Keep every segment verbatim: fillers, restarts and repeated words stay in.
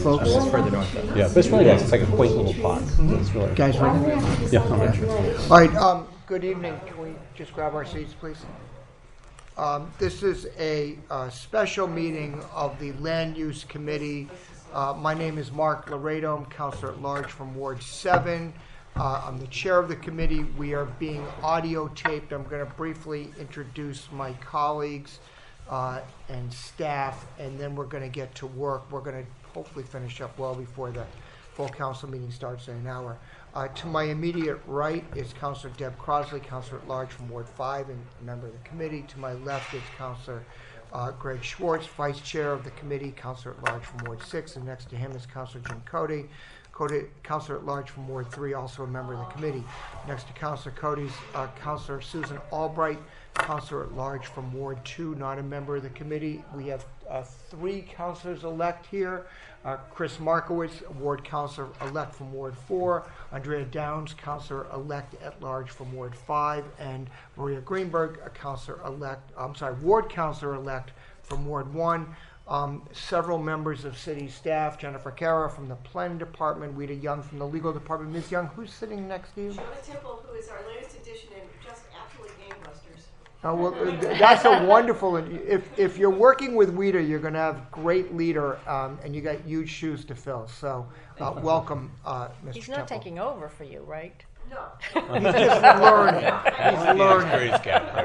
folks. It's further north. Though. Yeah, but it's really nice. It's like a quaint little park. Mm-hmm. It's really Guys, ready? Yeah, I'm ready. All right. Um, good evening. Can we just grab our seats, please? Um, this is a uh, special meeting of the Land Use Committee. Uh, my name is Mark Laredo. I'm Counselor at Large from Ward seven. Uh, I'm the chair of the committee. We are being audio taped. I'm going to briefly introduce my colleagues uh, and staff, and then we're going to get to work. We're going to hopefully finish up well before the full council meeting starts in an hour. Uh, to my immediate right is Councilor Deb Crosley, Counselor at Large from Ward five and a member of the committee. To my left is Councilor uh, Greg Schwartz, Vice Chair of the committee, Counselor at Large from Ward six, and next to him is Councilor Jim Cody, Cody Counselor at Large from Ward three, also a member of the committee. Next to Councilor Cody's uh, Councilor Susan Albright, Counselor at Large from Ward two, not a member of the committee. We have uh, three councilors-elect here. Uh, Chris Markowitz, Ward Councilor-elect from Ward four, Andrea Downs, Councilor-elect at Large from Ward five, and Maria Greenberg, a Councilor-elect, I'm sorry, Ward Councilor-elect from Ward one. Um, several members of city staff, Jennifer Cara from the Planning Department, Rita Young from the Legal Department. Miz Young, who's sitting next to you? Shona Temple, who is our latest addition and just absolutely gangbusters. Uh, well, uh, that's a wonderful. If if you're working with Rita, you're going to have great leader, um, and you got huge shoes to fill. So, uh, welcome, uh, Mister He's not Temple. taking over for you, right? No. He's just learning. He's learning.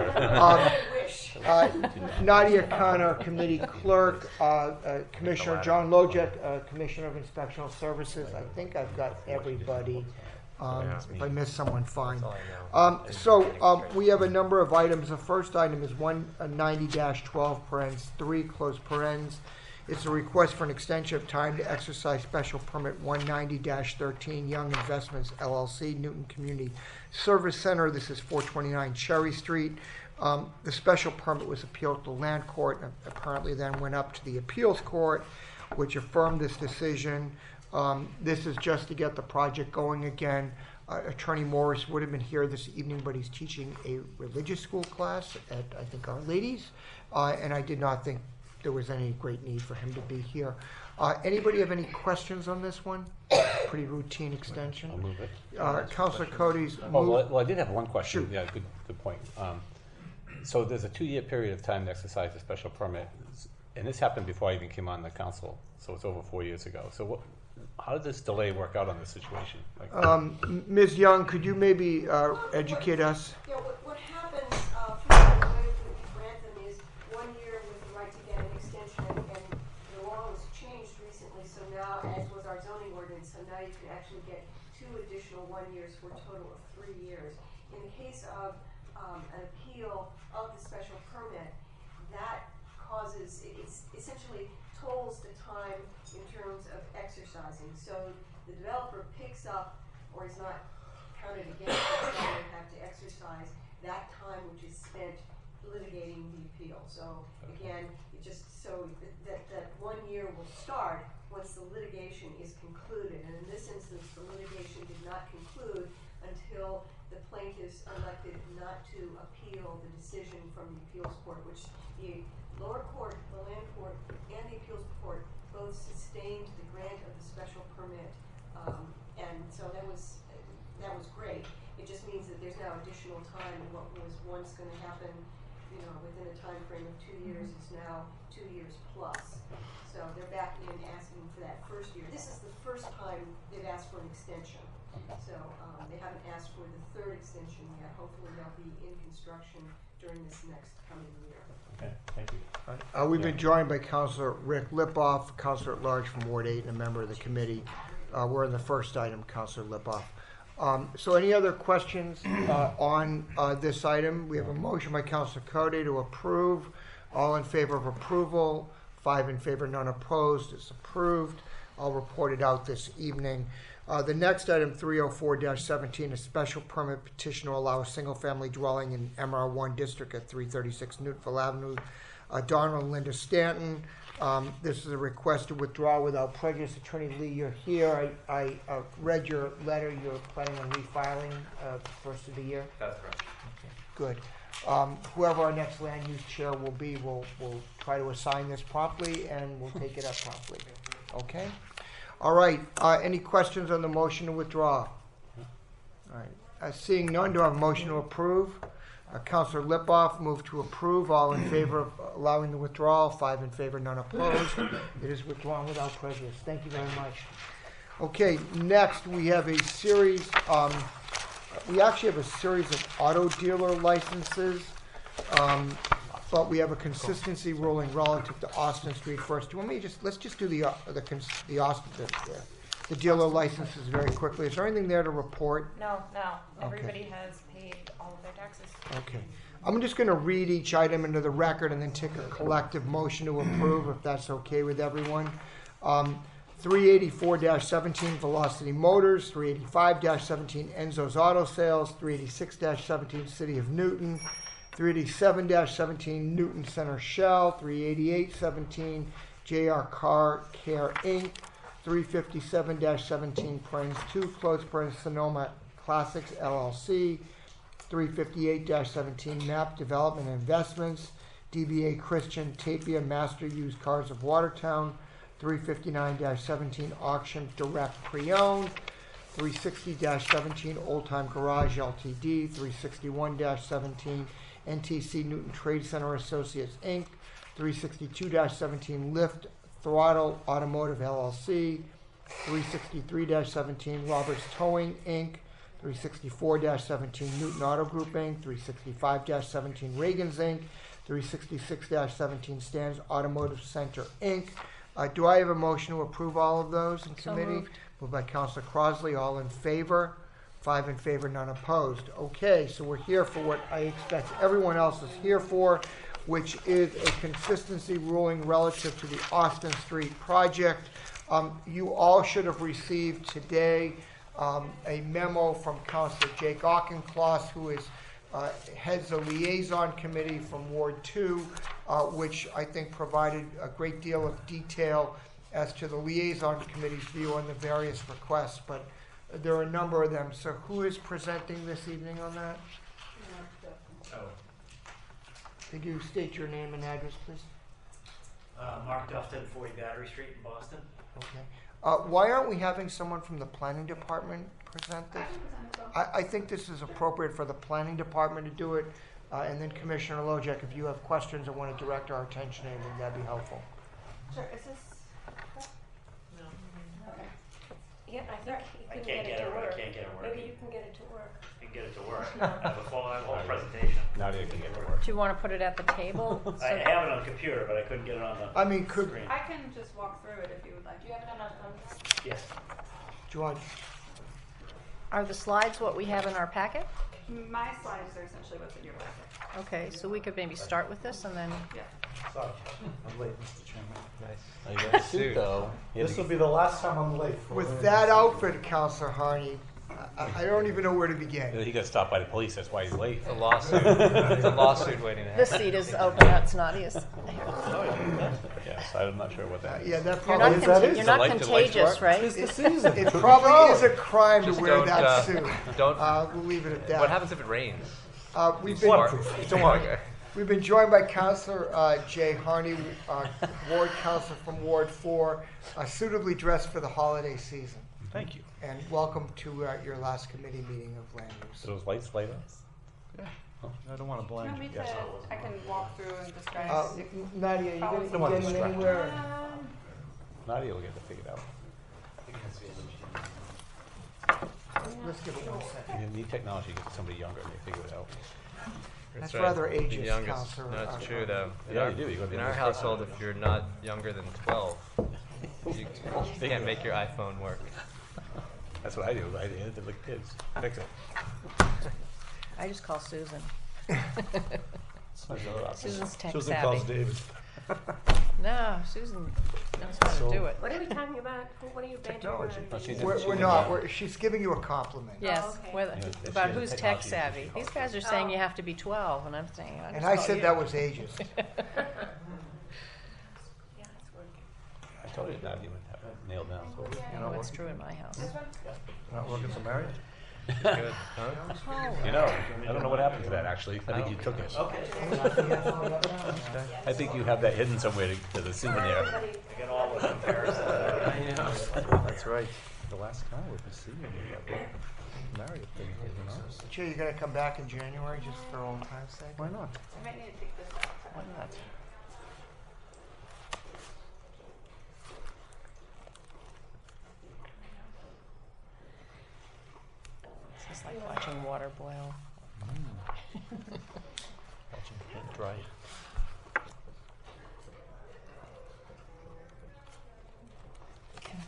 Um, I wish. uh, Nadia Khan, our committee clerk, uh, uh, Commissioner John Lojek, uh, Commissioner of Inspectional Services. I think I've got everybody. Um, if I miss someone, fine. Um, so um, we have a number of items. The first item is one ninety dash twelve parens three close parens. It's a request for an extension of time to exercise special permit one ninety dash thirteen Young Investments L L C, Newton Community Service Center. This is four twenty-nine Cherry Street. Um, the special permit was appealed to land court and apparently then went up to the appeals court, which affirmed this decision. Um, this is just to get the project going again. Uh, Attorney Morris would have been here this evening, but he's teaching a religious school class at, I think, Our Ladies, uh, and I did not think there was any great need for him to be here. Uh, anybody have any questions on this one? Pretty routine extension. I'll move it. Uh, Councilor Cody's Oh, move. well, well, I did have one question. Sure. Yeah, good, good point. Um, so there's a two-year period of time to exercise a special permit, and this happened before I even came on the council, so it's over four years ago. So what, how did this delay work out on this situation? Like, Um, Miz Young, could you maybe uh, educate us? Yeah, what, what happens, uh, first of all, the way that we grant them is one year with the right to get an extension, and, and the law was changed recently, so now, as was our zoning ordinance, so now you can actually get two additional one years for a total of three years. In the case of um, an appeal of the special permit, that causes, it, it's essentially tolls the time in terms of exercising. So the developer picks up, or is not counted against the time they have to exercise that time which is spent litigating the appeal. So again, it just so that, that, that one year will start once the litigation is concluded. And in this instance, the litigation did not conclude until the plaintiffs elected not to appeal the decision from the appeals court, which the lower court, the land court, and the appeals court both sustained the grant of the special permit, um, and so that was that was great. It just means that there's now additional time, and what was once going to happen, you know, within a time frame of two years is now two years plus. So they're back in asking for that first year. This is the first time they've asked for an extension. So um, they haven't asked for the third extension yet. Hopefully they'll be in construction during this next coming year. okay, thank you. Uh, we've been joined by Councilor Rick Lipoff, Councilor at Large from Ward eight, and a member of the committee. Uh, we're in the first item, Councilor Lipoff. Um, so any other questions uh, on uh, this item? We have a motion by Councilor Cody to approve. All in favor of approval. Five in favor, none opposed. It's approved. I'll report it out this evening. Uh, the next item, three oh four dash seventeen, a special permit petition to allow a single-family dwelling in M R one district at three thirty-six Newtonville Avenue. Uh, Donald and Linda Stanton. Um, this is a request to withdraw without prejudice. Attorney Lee, you're here. I, I uh, read your letter. You're planning on refiling uh, the first of the year? That's correct. Okay, good. Um, whoever our next land use chair will be, will will try to assign this promptly, and we'll take it up promptly. Okay? All right, uh, any questions on the motion to withdraw? All right, uh, seeing none, do I have a motion to approve? Uh, Counselor Lipoff, move to approve. All in favor of allowing the withdrawal? Five in favor, none opposed. It is withdrawn without prejudice. Thank you very much. Okay, next we have a series, um, we actually have a series of auto dealer licenses, um, but we have a consistency ruling relative to Austin Street first. Do you want me to just, let's just do the, uh, the, cons- the Austin, the, the dealer licenses very quickly. Is there anything there to report? No, no, Okay. everybody has paid all of their taxes. Okay. I'm just going to read each item into the record and then take a collective motion to approve, if that's okay with everyone. Um, three eighty-four seventeen Velocity Motors, three eighty-five seventeen Enzo's Auto Sales, three eighty-six seventeen City of Newton, three eighty-seven seventeen Newton Center Shell, three eighty-eight seventeen J R Car Care Incorporated, three fifty-seven seventeen Prince two Close Prince Sonoma Classics L L C, three fifty-eight seventeen Map Development Investments, D B A Christian Tapia Master Used Cars of Watertown, three fifty-nine seventeen Auction Direct Pre-Owned, three sixty seventeen Old Time Garage L T D, three sixty-one seventeen N T C Newton Trade Center Associates Incorporated, three sixty-two seventeen Lift Throttle Automotive L L C, three sixty-three seventeen Roberts Towing Incorporated, three sixty-four seventeen Newton Auto Group Incorporated, three sixty-five seventeen Reagan's Incorporated, three sixty-six seventeen Stan's Automotive Center Incorporated. Uh, do I have a motion to approve all of those in So committee? moved. Moved by Councilor Crossley, all in favor? Five in favor, none opposed. Okay, so we're here for what I expect everyone else is here for, which is a consistency ruling relative to the Austin Street project. Um, you all should have received today um, a memo from Councilor Jake Auchincloss, who is uh, heads a liaison committee from Ward two, uh, which I think provided a great deal of detail as to the liaison committee's view on the various requests, but there are a number of them. So who is presenting this evening on that? Oh, Could you state your name and address, please? uh, Mark Dufton, forty Battery Street in Boston. Okay. Uh, why aren't we having someone from the planning department present this? I, I think this is appropriate for the planning department to do it, uh, and then Commissioner Lojek, if you have questions or want to direct our attention to anything, that'd be helpful. Sure, is this? Okay. Yeah, I think you I can can't get it get to it, I work. can't get it Maybe working. you can get it to work. I can get it to work. I have a full, I have a whole presentation. Nadia can get to work. Do you want to put it at the table? I have it on the computer, but I couldn't get it on the I mean, could, screen. I can just walk through it if you would like. Do you have it on a thumb? Yes. do you want, Are the slides what we have in our packet? My slides are essentially what's in your packet. Okay, so we could maybe start with this and then, Yeah. Sorry, I'm late, Mister Chairman. Oh, you got a suit, though. You had This to- will be the last time I'm late. for with one that of outfit, Counselor Harney, I, I don't even know where to begin. He got stopped by the police, that's why he's late. It's a lawsuit. It's a lawsuit waiting to this happen. seat is open, that's Nadia's. Yes, I'm not sure what Uh, that is. yeah, that You're probably not, is, that conti- is you're the not light- the lights contagious, work? right? It's the season. it probably is a crime to Just wear don't, that uh, suit. Don't. Uh, we'll leave it at that. What happens if it rains? Uh, we've been, Waterproof. Don't worry. Okay. we've been joined by Councilor uh, Jay Harney, uh, Ward Councilor from Ward four, uh, suitably dressed for the holiday season. Thank you. And welcome to uh, your last committee meeting of land So use. those lights light up? I don't want to Do you blind want me you. to, Yes. I can walk through and describe. Uh, if- Nadia, you Follow getting, the one getting distracted. anywhere? Um, Nadia will get to figure it out. Let's give it one second. You need technology to get somebody younger, and they figure it out. That's right. rather The ageist, youngest. Counselor. No, Uh, it's true though. In Yeah, our, you do. You gotta be in the our first household, person. if you're not younger than twelve, you can't make your iPhone work. That's what I do, I hand it to the kids. Fix it. I just call Susan. That's another option. Susan's tech Susan calls savvy. David. No, Susan knows how to do it. What are we talking about? What are you bantering Technology. about? Oh, she's- We're, we're she's not, in- we're, she's giving you a compliment. Yes, okay. whether, Yeah, she about has a who's tech technology savvy. issue. These guys are saying Oh. you have to be twelve, and I'm saying, I And just I call said you. that was ageist. Yeah, it's working. I told you Nadia would have it nailed down. so- You Oh, know, it's true in my house. not working for marriage? Good. Huh? You know, I don't know what happened to that, actually. I think you took it. I think you have that hidden somewhere to, to the souvenir. I got all the comparisons. That's right. The last time we see you, we got married, thing, you know? Chair, you're gonna come back in January just for old time's sake? Why not? I might need to take this out. Why not? This is like watching water boil. Watching paint dry. Okay.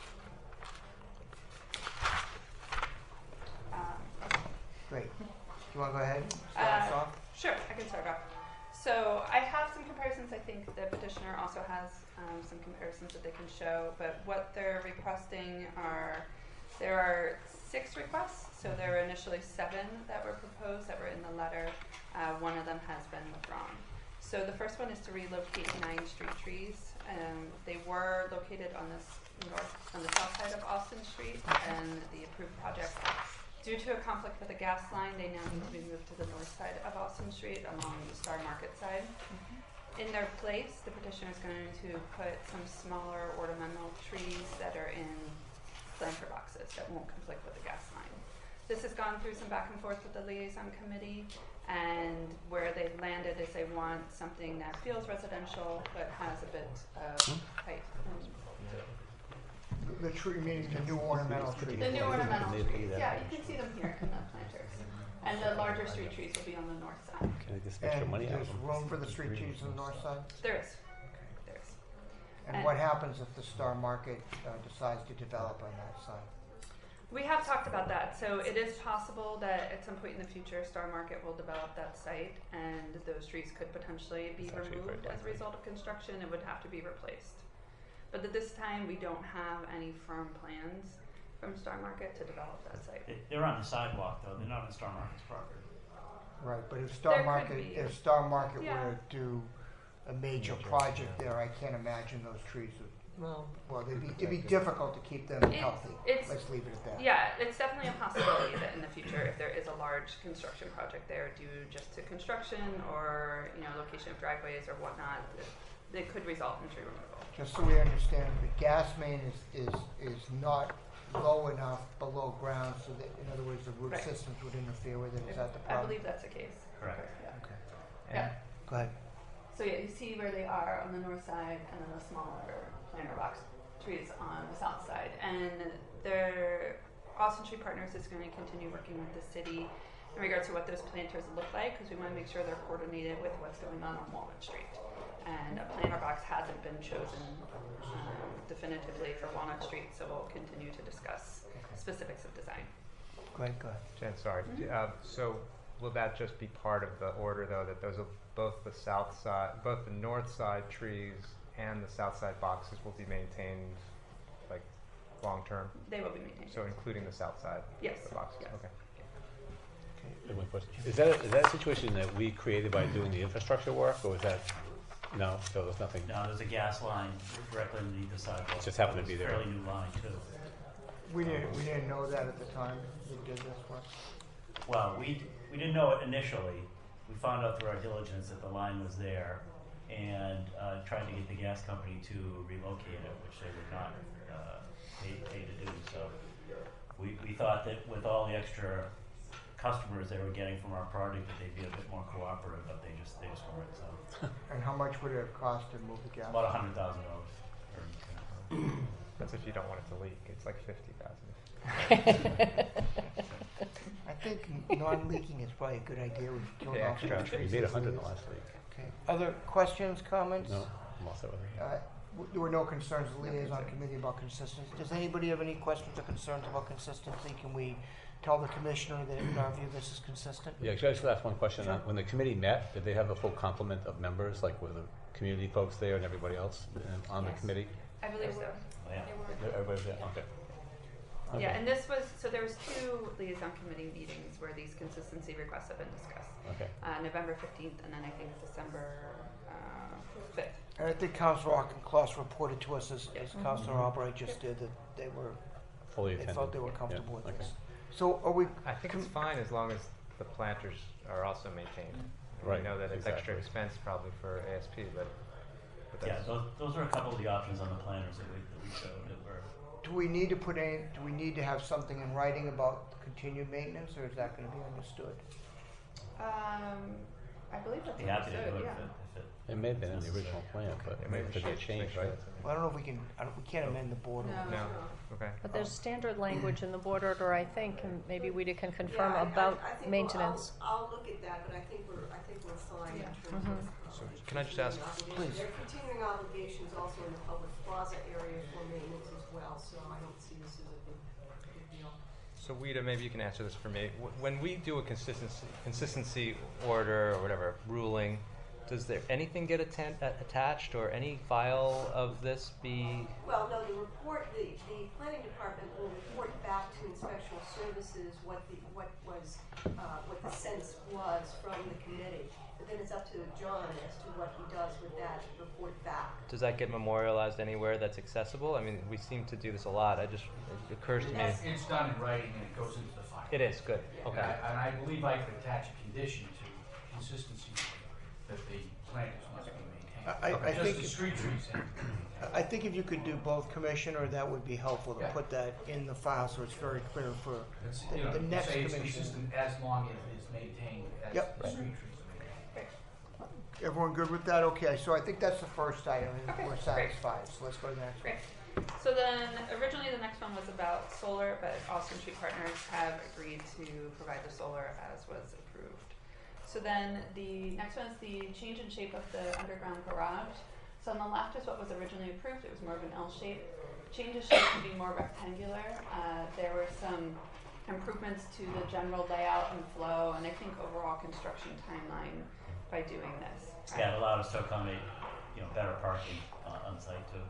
Um, Great. Do you wanna go ahead and start us Uh, off? Sure, I can start off. So I have some comparisons. I think the petitioner also has um, some comparisons that they can show. But what they're requesting are, there are six requests. So there were initially seven that were proposed that were in the letter. Uh, one of them has been withdrawn. So the first one is to relocate nine street trees. Um, they were located on this north, on the south side of Austin Street, and the approved project, due to a conflict with a gas line, they now need to be moved to the north side of Austin Street along the Star Market side. In their place, the petitioner is going to put some smaller ornamental trees that are in planter boxes that won't conflict with the gas line. This has gone through some back and forth with the liaison committee, and where they've landed is they want something that feels residential but has a bit of height. The tree, meaning the new ornamental tree. The new ornamental trees, yeah, you can see them here in the planters. And the larger street trees will be on the north side. Can they just make your And money out there's of them? room for the street trees on the north side? There is, there is. And And- what happens if the Star Market uh, decides to develop on that side? We have talked about that, so it is possible that at some point in the future, Star Market will develop that site, and those trees could potentially be It's actually very removed as a likely. result of construction and would have to be replaced. But at this time, we don't have any firm plans from Star Market to develop that site. They- They're on the sidewalk though, they're not on Star Market's property. Right, but if Star There could Market, be. if Star Market Yeah. were to do a major project there, I can't imagine those trees would, Well, well, it'd be, it'd be difficult to keep them It's- healthy. it's- Let's leave it at that. Yeah, it's definitely a possibility that in the future, if there is a large construction project there due just to construction or, you know, location of driveways or whatnot, it, it could result in tree removal. Just so we understand, the gas main is, is, is not low enough below ground so that, in other words, the root Right. systems would interfere with it. Is that the I problem? believe that's the case. Correct. Yeah. Okay, Yeah. go ahead. So yeah, you see where they are on the north side, and then the smaller planter box trees on the south side. And their Austin Tree Partners is going to continue working with the city in regards to what those planters look like, because we want to make sure they're coordinated with what's going on on Walnut Street. And a planter box hasn't been chosen um, definitively for Walnut Street, so we'll continue to discuss specifics of design. Go ahead, go ahead. Jen, sorry. Mhm. Uh, so will that just be part of the order, though, that those are both the south side, both the north side trees and the south side boxes will be maintained, like, long-term? They will be maintained. So including the south side? Yes. The boxes, Yes. okay. Wait, one question. Is that, a- is that a situation that we created by doing the infrastructure work, or was that, no, so there's nothing? No, there's a gas line directly underneath the sidewalk. Just happened to be It's a there. Fairly new line too. We didn't, we didn't know that at the time we did this work. Well, we, d- we didn't know it initially. We found out through our diligence that the line was there and uh, tried to get the gas company to relocate it, which they would not uh, pay, pay to do. So we, we thought that with all the extra customers they were getting from our project, that they'd be a bit more cooperative, but they just, they just weren't. So And how much would it have cost to move the gas? about a hundred thousand dollars. That's if you don't want it to leak. It's like fifty thousand. I think non-leaking is probably a good idea. We've killed Yeah, off some extra. We trees. made a as it hundred is. the last week. Okay. Other questions, comments? No, I'm all set with it. Uh, w- There were no concerns, the liaison committee, about consistency. Does anybody have any questions or concerns about consistency? Can we tell the commissioner that in our view this is consistent? Yeah, actually, I just ask one question. Uh, When the committee met, did they have a full complement of members, like were the community folks there and everybody else uh, on the Yes. committee? I believe so. Yeah. Everybody was there, okay. Yeah, Okay. and this was, so there was two liaison committee meetings where these consistency requests have been discussed. Okay. Uh, November fifteenth and then I think December uh, fifth. And I think Councilor Auchincloss reported to us, as, Yeah. as Councilor Albright just did, that they were, Fully they attended. felt they were Yeah, comfortable with okay. this. So are we, I think com- it's fine as long as the planters are also maintained. Right, We know that it's extra exactly. expense probably for A S P, but, but Yeah, that's, those, those are a couple of the options on the planners that we, that we showed that were do we need to put in, do we need to have something in writing about continued maintenance, or is that gonna be understood? Um, I believe that's Be happy to understood, do it yeah. if it, if it. It may have been in the original plan, but Yeah, it maybe could we be should changed, make sure right? that's in Well, I don't know if we can, I don't, we can't amend the board. No. there. No, okay. But there's standard language in the board order, I think, and maybe we can confirm Yeah, I- I- about I think we'll- maintenance. I'll, I'll look at that, but I think we're, I think we're fine in Yeah. terms of. Mhm. uh, So can I just ask- continuing Please. obligations. There are continuing obligations also in the public plaza area for maintenance as well, so I don't see this as a big, big deal. So Wida, maybe you can answer this for me. Wh- When we do a consistency, consistency order or whatever ruling, does there anything get atten- uh, attached or any file of this be? Well, no, the report, the, the planning department will report back to inspectional services what the, what was, uh, what the sense was from the committee. But then it's up to John as to what he does with that report back. Does that get memorialized anywhere that's accessible? I mean, we seem to do this a lot. I just it occurs to me. It's, it's done in writing and it goes into the file. It is good. And Okay. I, and I believe I could attach a condition to consistency that the planters must be maintained. I, I Just think, the street trees have to be maintained. I think if you could do both, Commissioner, that would be helpful to Yeah. put that in the file so it's very clear for It's, the, you know, the you next say it's commission. consistent as long as it's maintained as Yep. the street trees are maintained. Everyone good with that? Okay, so I think that's the first item, and Okay, we're great. satisfied, so let's go to the next one. Great. So then, originally the next one was about solar, but Austin Street Partners have agreed to provide the solar as was approved. So then, the next one is the change in shape of the underground garage. So on the left is what was originally approved, it was more of an L shape. Change of shape to be more rectangular. Uh, there were some improvements to the general layout and flow, and I think overall construction timeline by doing this. Yeah, it allowed us to accommodate, you know, better parking uh, on site too.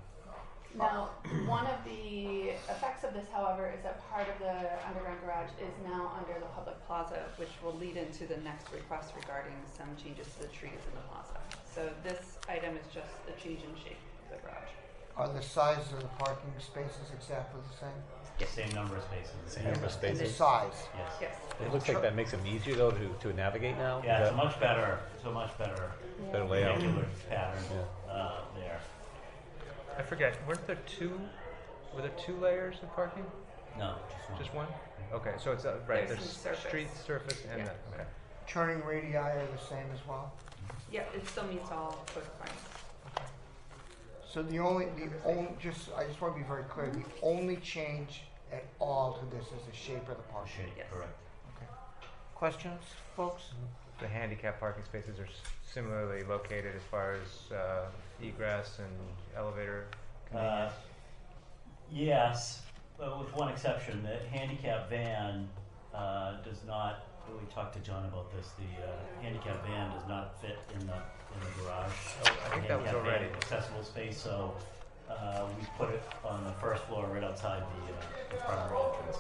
Now, one of the effects of this, however, is that part of the underground garage is now under the public plaza, which will lead into the next request regarding some changes to the trees in the plaza. So this item is just the change in shape of the garage. Are the sizes of the parking spaces exactly the same? Same number of spaces. Same number of And the spaces. size? Yes. Yes. It looks like that makes them easier though to, to navigate now. Is Yeah, it's a that much better, it's a much better better layout. regular pattern Yeah. uh, there. I forget. Weren't there two? Were there two layers of parking? No, just one. Just one? Okay, so it's uh, right. There's There's, some surface. street surface and Yeah. the, okay. Turning radii are the same as well? Yeah, it still meets all code requirements. So the only, the only, just, I just want to be very clear, the only change at all to this is the shape of the parking. Shade, Yes. correct. Okay. Questions, folks? The handicap parking spaces are s- similarly located as far as uh, egress and elevator Uh, convenience. Yes, but with one exception, the handicap van uh, does not, we talked to John about this, the uh, handicap van does not fit in the, in the garage. Oh, I think that was Handicap van already. accessible space, so uh, we put it on the first floor right outside the, uh, the primary entrance.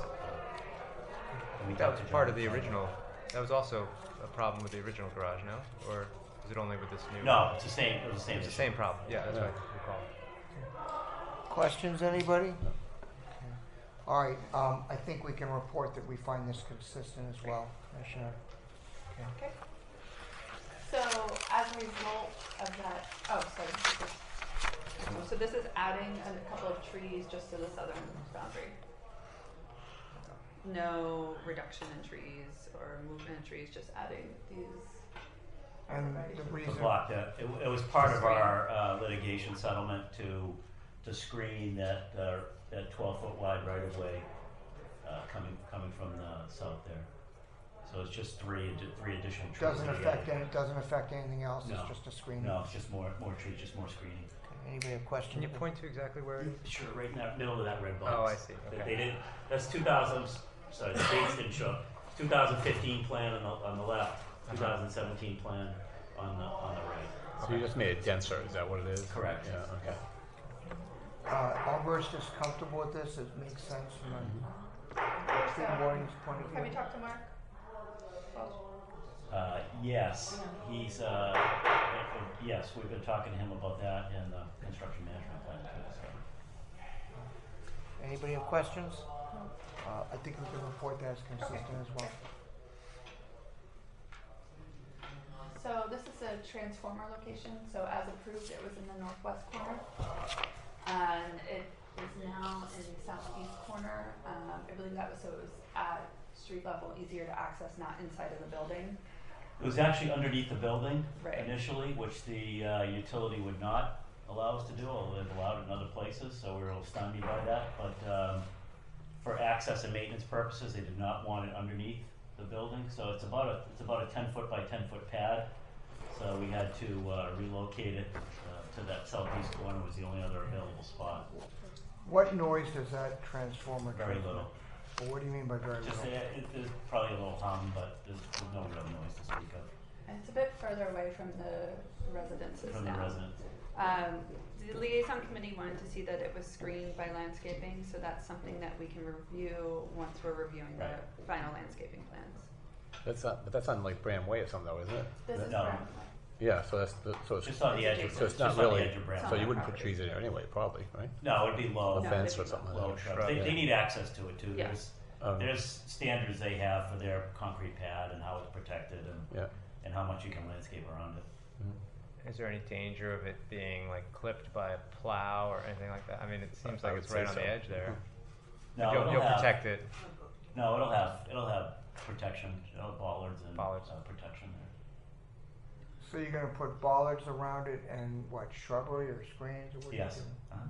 Uh, and we That talked was to part John of the about it. original. That was also a problem with the original garage, no? Or is it only with this new? No, it's the same, it was the same It's the issue. same problem. Yeah, that's Yeah. what I recall. Questions, anybody? Okay. All right, um, I think we can report that we find this consistent as well, Commissioner. Okay. So as a result of that, oh, sorry. this is- So this is adding a couple of trees just to the southern boundary. No reduction in trees or movement in trees, just adding these. And Right. the To reason, block that, it, it was part of our uh, litigation settlement to, to screen that, uh, that twelve foot wide right of way, uh, coming, coming from the south there. So it's just three, addi- three additional trees. doesn't that we affect added. any, doesn't affect anything else, it's No. just a screening? No, it's just more, more trees, just more screening. Okay, anybody have questions? Can you point to exactly where it is? Sure, right in that middle of that red box. Oh, I see. They- Okay. They did, that's two thousand, sorry, the dates didn't show. two thousand fifteen plan on the, on the left, Uh-huh. two thousand seventeen plan on the, on the right. So you just made it denser, is that what it is? Correct. Yeah, okay. Uh, Arborist is comfortable with this, it makes sense from a tree warning's point of view? Have you talked to Mark? Welch? Uh, yes, he's, uh, uh, yes, we've been talking to him about that in the construction management plan too, so. Anybody have questions? Uh, I think we can report that as consistent as well. So this is a transformer location, so as approved, it was in the northwest corner. And it is now in the southeast corner. Um, I believe that was so it was at street level, easier to access, not inside of the building. It was actually underneath the building Right. initially, which the uh, utility would not allow us to do, although they've allowed it in other places, so we were a little stymied by that. But um, for access and maintenance purposes, they did not want it underneath the building. So it's about a it's about a ten foot by ten foot pad. So we had to uh, relocate it uh, to that southeast corner. Was the only other available spot. What noise does that transformer Very transmit? little. Well, what do you mean by very Just little? uh, it, there's probably a little hum, but there's, there's no real noise to speak of And it's a bit further away from the residences from the now. residents. Um, the liaison committee wanted to see that it was screened by landscaping, so that's something that we can review once we're reviewing Right. the final landscaping plans. That's not, but that's on like Bram Way or something though, isn't it? This is No. Brown. Yeah, so that's, the- so it's, Just on the edge of so it's just not on the really, edge of Brown. so you wouldn't put Property. trees in there anyway, probably, right? No, it'd be low. A No, fence it'd or be something Low like that. shrubs. They, Yeah. they need access to it too. Yeah. There's Um, there's standards they have for their concrete pad and how it's protected and Yeah. and how much you can landscape around it. Is there any danger of it being like clipped by a plow or anything like that? I mean, it seems I like would it's right say on the so. edge there. No, you'll it'll you'll have, protect it. No, it'll have it'll have protection, it'll have bollards and Bollards. Uh, protection there. So you're gonna put bollards around it and what, shrubbery or screens or what are you Yes. doing? Uh-huh.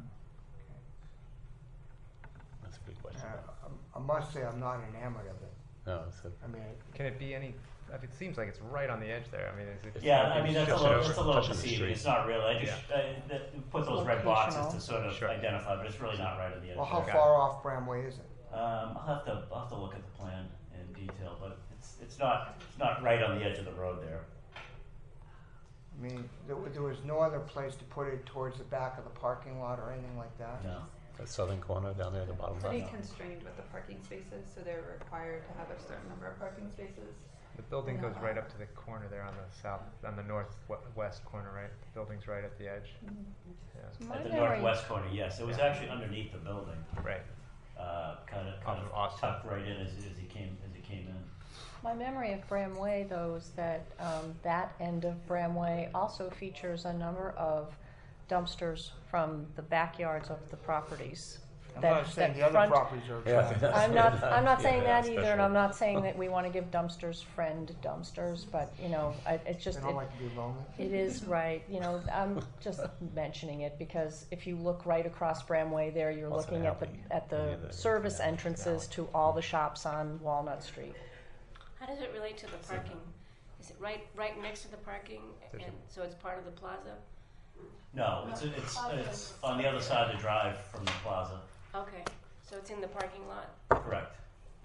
That's a good question. Uh, I I must say, I'm not enamored of it. No, it's a, I mean, Can it be any? I mean, it seems like it's right on the edge there. I mean, is it? Yeah, I mean that's a just little over- it's a little touching the deceiving. street. It's not real. I just uh, that, put those red boxes to Locational. sort of Sure. identify, but it's really not right on the edge. well, how there. Got far off Bramway is it? Um, I'll have to I'll have to look at the plan in detail, but it's it's not it's not right on the edge of the road there. I mean, there, wa- there was no other place to put it towards the back of the parking lot or anything like that? No. that southern corner down there at the bottom Pretty left. constrained with the parking spaces, so they're required to have a certain number of parking spaces. The building No. goes right up to the corner there on the south, on the northwest corner, right? The building's right at the edge. Yeah. My At the memory- northwest corner, yes. It was Yeah. actually underneath the building, Right. uh, kind of Off kind of of Austin. tucked right in as, as he came as he came in. My memory of Bramway, though, is that um, that end of Bramway also features a number of dumpsters from the backyards of the properties. I'm that- not saying that the other front- properties are Yeah, trash. that's I'm very not, nice. I'm not Yeah, saying yeah, that either, and special. I'm not saying that we want to give dumpsters friend dumpsters, but, you know, I, it's They just, don't it- like to be lonely. it is right, you know, I'm just mentioning it because if you look right across Bramway there, you're What's looking at the, happening? at the Any of the service canal- entrances canal. to all the shops on Walnut Street. How does it relate to the parking? Is it right, right next to the parking, There's and so it's part of the plaza? No, it's it's it's on the other side of the drive from the plaza. Okay, so it's in the parking lot? Correct.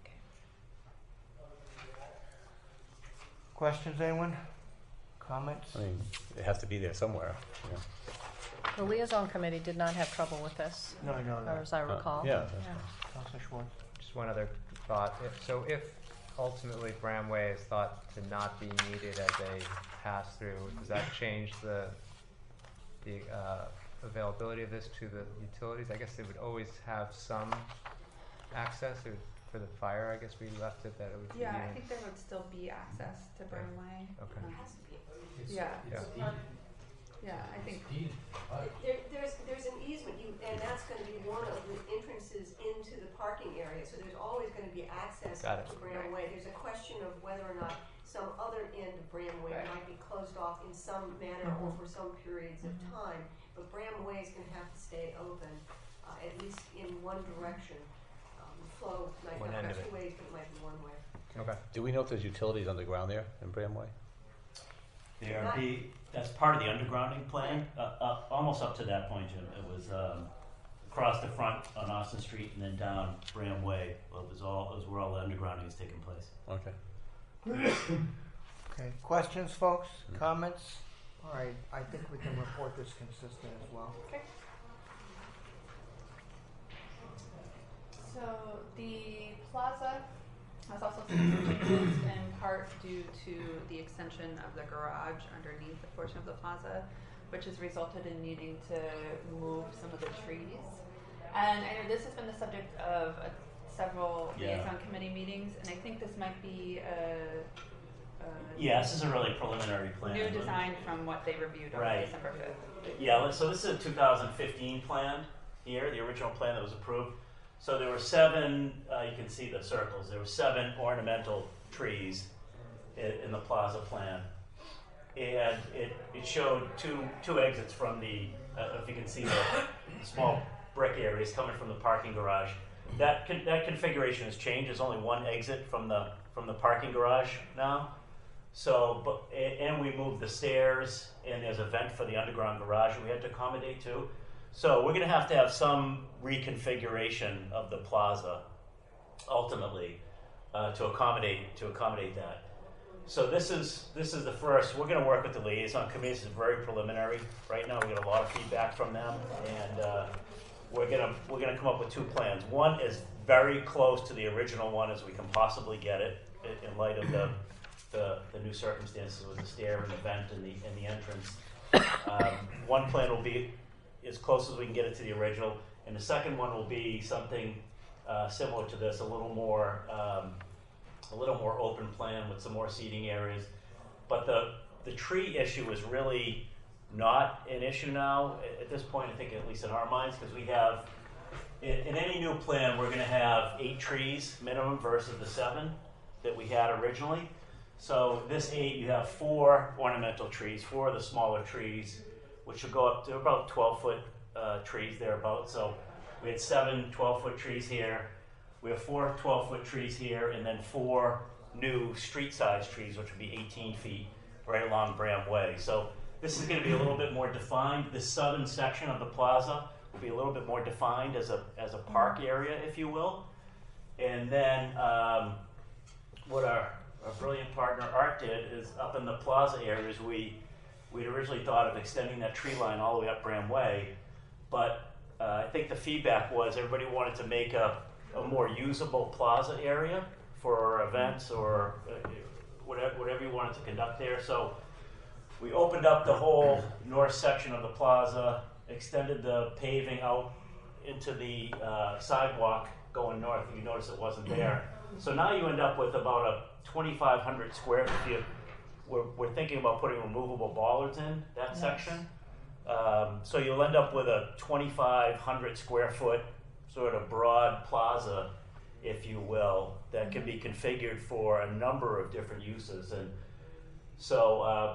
Questions, anyone? Comments? I mean, it has to be there somewhere, you know. The liaison committee did not have trouble with this, No, I know or that. as I Uh, recall. Yeah, that's Yeah. Councilor Schwartz? Just one other thought. If, so if ultimately Bramway is thought to not be needed as a pass-through, does that change the, the uh, availability of this to the utilities? I guess they would always have some access. It would, for the fire, I guess we left it that it would be. Yeah, I in- think there would still be access to Burnway. Okay. Um, It's- Yeah. it's Yeah. deeded. Yeah, I think, It's deeded, but There, there's, there's an easement, you, and that's gonna be one of the entrances into the parking area, so there's always gonna be access Got it. to Bramway. There's a question of whether or not some other end of Bramway Right. might be closed off in some manner or for some periods of time, but Bramway is gonna have to stay open, uh, at least in one direction. Um, flow might One not end go of two it. ways, but it might be one way. Okay. Do we know if there's utilities underground there in Bramway? There Not- be that's part of the undergrounding plan. Uh, up almost up to that point, Jim. It was um, across the front on Austin Street and then down Bram Way. Well, it was all it was where all the undergrounding is taking place. Okay. Okay, questions, folks? Comments? All right, I think we can report this consistent as well. okay. So the plaza has also seen some changes in part due to the extension of the garage underneath the portion of the plaza, which has resulted in needing to move some of the trees. And I know this has been the subject of uh, several Yeah. liaison committee meetings, and I think this might be a, a Yeah, this is a really preliminary plan. new design from what they reviewed on Right. December fifth. Yeah, let- so this is a two thousand fifteen plan, here, the original plan that was approved. So there were seven, uh, you can see the circles, there were seven ornamental trees in, in the plaza plan. And it, it showed two, two exits from the, uh, if you can see the small brick areas coming from the parking garage. That, con- that configuration has changed. There's only one exit from the, from the parking garage now. So, but, a- and we moved the stairs, and there's a vent for the underground garage that we had to accommodate too. So we're gonna have to have some reconfiguration of the plaza, ultimately, uh, to accommodate, to accommodate that. So this is, this is the first, we're gonna work with the liaison committee. This is very preliminary. Right now, we get a lot of feedback from them, and, uh, we're gonna, we're gonna come up with two plans. One is very close to the original one as we can possibly get it, in, in light of the, the, the new circumstances with the stair and the vent and the, and the entrance. Um, one plan will be as close as we can get it to the original, and the second one will be something uh, similar to this, a little more, um, a little more open plan with some more seating areas. But the the tree issue is really not an issue now at this point. I think, at least in our minds, because we have in, in any new plan we're going to have eight trees minimum versus the seven that we had originally. So this eight, you have four ornamental trees, four of the smaller trees, which will go up to about twelve foot uh, trees thereabouts. So we had seven twelve foot trees here. We have four twelve foot trees here, and then four new street size trees, which would be eighteen feet right along Bram Way. So this is going to be a little bit more defined. The southern section of the plaza will be a little bit more defined as a as a park area, if you will. And then um, what our, our brilliant partner Art did is up in the plaza areas, we we'd originally thought of extending that tree line all the way up Bram Way, but uh, I think the feedback was everybody wanted to make a, a more usable plaza area for events or uh, whatever, whatever you wanted to conduct there. So we opened up the whole north section of the plaza, extended the paving out into the uh, sidewalk going north. You notice it wasn't there. So now you end up with about a twenty-five hundred square feet. We're, we're thinking about putting removable bollards in that Nice. section. Um, so you'll end up with a twenty-five hundred square foot sort of broad plaza, if you will, that can be configured for a number of different uses. And so, uh,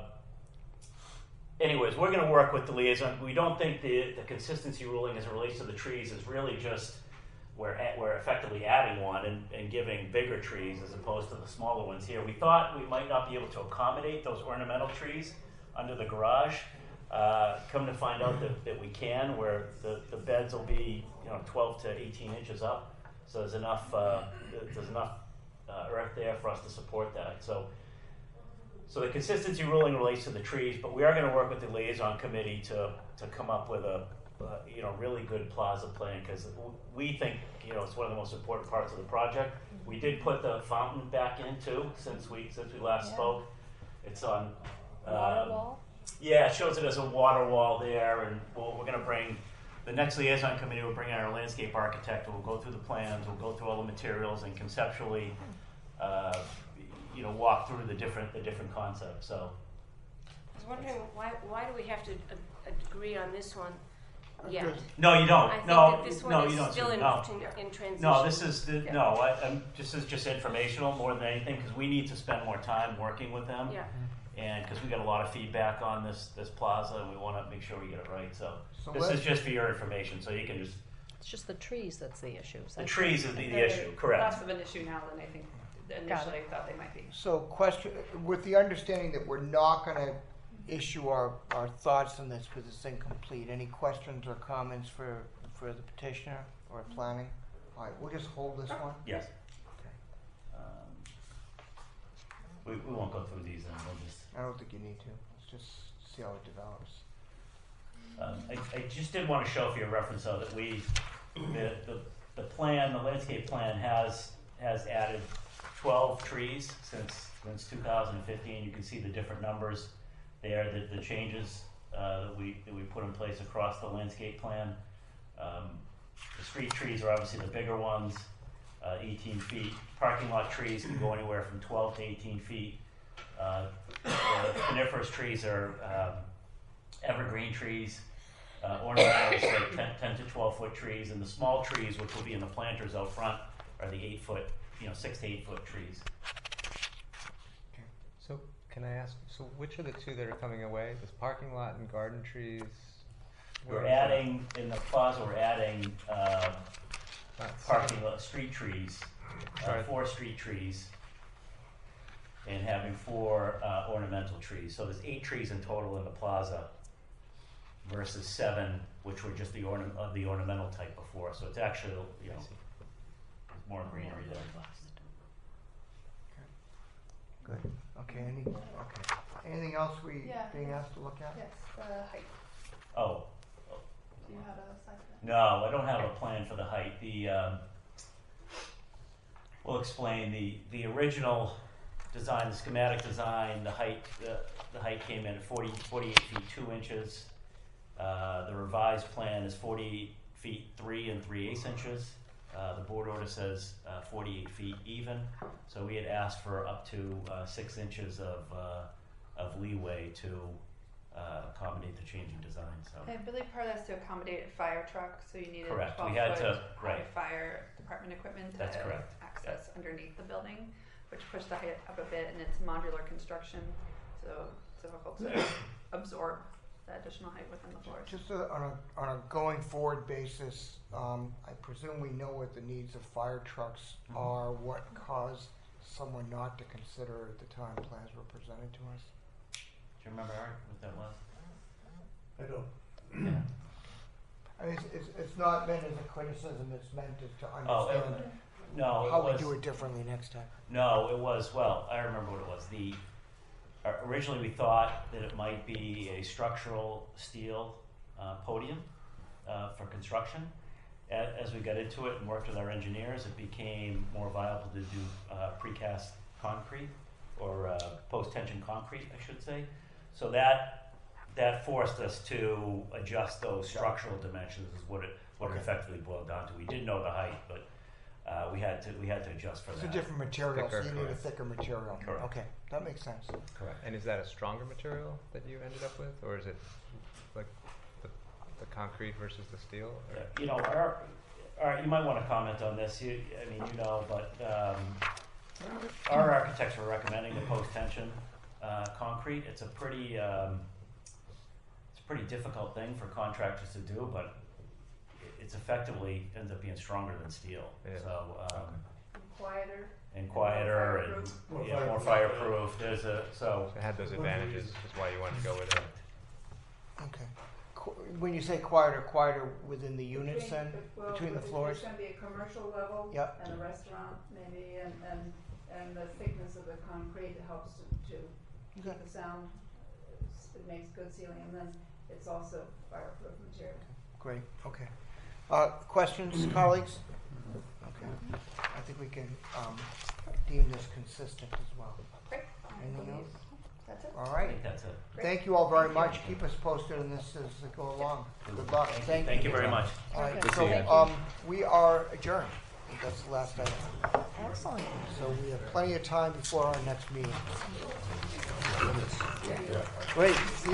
anyways, we're going to work with the liaison. We don't think the, the consistency ruling as it relates to the trees is really just we're, at, we're effectively adding one and, and giving bigger trees as opposed to the smaller ones here. We thought we might not be able to accommodate those ornamental trees under the garage. Uh, come to find out that, that we can, where the, the beds will be, you know, twelve to eighteen inches up. So there's enough uh, there's enough uh, earth there for us to support that. So so the consistency ruling relates to the trees, but we are going to work with the liaison committee to to come up with a uh, you know really good plaza plan, because we think you know it's one of the most important parts of the project. We did put the fountain back in too since we since we last Yeah. spoke. It's on. Water um, wall? Yeah, it shows it as a water wall there, and we'll, we're going to bring, the next liaison committee will bring in our landscape architect, we'll go through the plans, we'll go through all the materials, and conceptually, uh, you know, walk through the different, the different concepts, so. I was wondering, why, why do we have to a- agree on this one yet? No, you don't, I think no, that this no, one you don't. is still in, no. in transition. No, this is, the, no, I, I'm, this is just informational more than anything, because we need to spend more time working with them. Yeah. And because we got a lot of feedback on this, this plaza, and we want to make sure we get it right, so. So This let- is just for your information, so you can just, It's just the trees that's the issue. the trees is the, the issue, correct. Less of an issue now than I think initially thought they might be. So question, with the understanding that we're not going to issue our, our thoughts on this because it's incomplete, any questions or comments for, for the petitioner or planning? All right, we'll just hold this one. Yes. Um, We, we won't go through these, and we'll just, I don't think you need to. Let's just see how it develops. um, I, I just did want to show for your reference, though, that we, the, the, the plan, the landscape plan has, has added twelve trees since, since two thousand fifteen. You can see the different numbers there, the, the changes, uh, that we, that we put in place across the landscape plan. Um, the street trees are obviously the bigger ones, uh, eighteen feet. Parking lot trees can go anywhere from twelve to eighteen feet. Uh, the coniferous trees are, um, evergreen trees. Uh, ornamentals, like ten, ten to twelve foot trees, and the small trees, which will be in the planters out front, are the eight foot, you know, six to eight foot trees. So can I ask, so which are the two that are coming away? This parking lot and garden trees? Where We're is that? adding, in the plaza, we're adding, uh, Not parking lot, street trees, uh, Sorry. four street trees, and having four, uh, ornamental trees. So there's eight trees in total in the plaza versus seven, which were just the orna- of the ornamental type before. So it's actually, you know, there's more greenery there. Good. Okay, any, okay. Anything else we Yeah. being asked to look at? Yes, the height. Oh, Do you have a site plan? no, I don't have a plan for the height. The, um, we'll explain, the, the original design, the schematic design, the height, the, the height came in at forty, forty-eight feet, two inches. Uh, the revised plan is forty feet, three and three eighths inches. Uh, the board order says, uh, forty-eight feet even. So we had asked for up to, uh, six inches of, uh, of leeway to, uh, accommodate the changing design, so. I believe part of that's to accommodate a fire truck, so you needed Correct. We twelve had foot to- right. fire department equipment That's to correct. access underneath the building, which pushed the height up a bit, and it's modular construction, so it's difficult to absorb the additional height within the floors. Just uh, on a, on a going forward basis, um, I presume we know what the needs of fire trucks Mhm. are, what caused someone not to consider at the time plans were presented to us? Do you remember, Art, what that was? I don't. Yeah. I mean, it's, it's, it's not meant as a criticism, it's meant to, to Oh, it- understand No, it how we was, do it differently next time. no, it was, well, I remember what it was. The, uh, originally we thought that it might be a structural steel, uh, podium, uh, for construction. A- as we got into it and worked with our engineers, it became more viable to do, uh, precast concrete, or, uh, post-tension concrete, I should say. So that, that forced us to adjust those structural dimensions, is what it, what it Okay. effectively boiled down to. We did know the height, but, uh, we had to, we had to adjust for It's that. a different material, so Thicker, you need a correct. thicker material. Correct. Okay, that makes sense. Correct. And is that a stronger material that you ended up with, or is it like the, the concrete versus the steel? Or? Yeah, you know, our, our, you might want to comment on this. You, I mean, you know, but um, our architects were recommending the post-tension uh, concrete. It's a pretty, um, it's a pretty difficult thing for contractors to do, but it- it's effectively ends up being stronger than steel. Yeah. So, um, Quieter. and quieter and More yeah, more fireproof. fireproof. There's a so. So it had those advantages, is why you wanted to go with it. Okay. Qu- When you say quieter, quieter within the units then, well, between the there's floors? gonna be a commercial level. Yep. And a restaurant maybe, and, and, and the thickness of the concrete helps to, to keep Okay. the sound, it's- it makes good ceiling, and then it's also fireproof material. Great, okay. Uh, questions, colleagues? Okay. I think we can, um, deem this consistent as well. Great. Anything else? That's it. All I right. think that's it. Thank you all very much. Keep us posted on this as we go along. Good luck. Thank you. Thank you very much. All right, Good so, seeing you. um, we are adjourned. That's the last item. Excellent. So we have plenty of time before our next meeting. Great. See